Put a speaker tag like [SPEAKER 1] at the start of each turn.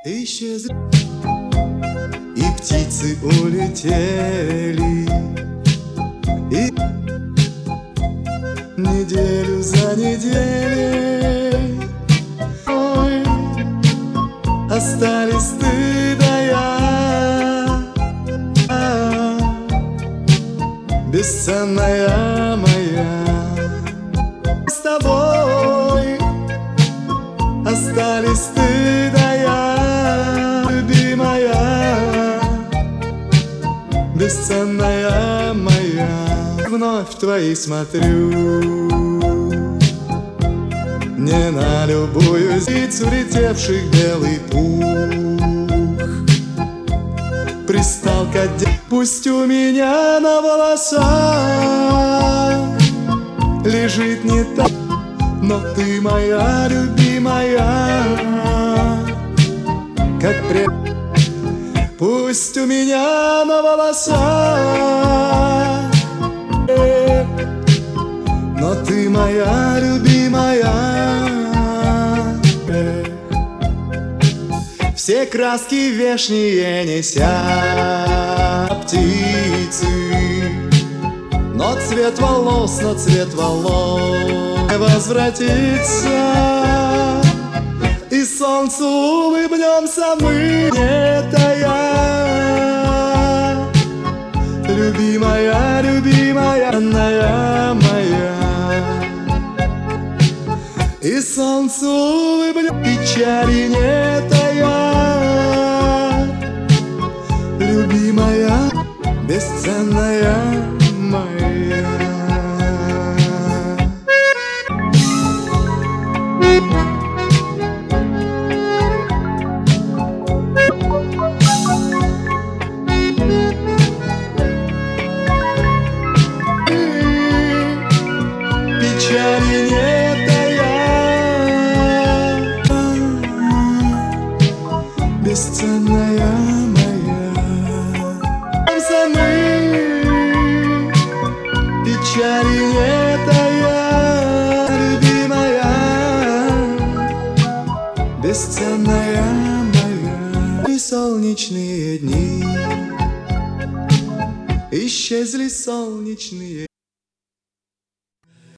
[SPEAKER 1] Исчезли, и птицы улетели, и неделю за неделей ой, остались ты да я, бесценная моя. С тобой остались ты да я, любимая, бесценная моя. Вновь твои смотрю, не на любую птицу, летевших белый пух. Пристал к отделу, пусть у меня на волосах лежит не так, но ты моя любимая, как прежде. Пусть у меня на волосах, но ты моя любимая. Все краски вешние неся птицы, но цвет волос возвратится, и солнцу улыбнемся мы, не тая. Любимая, любимая, родная моя, и солнцу улыбнемся, печали не тая. Любимая, бесценная моя. Печали не тая, бесценная моя. Мы печали не тая, любимая, бесценная моя. И солнечные дни, исчезли солнечные.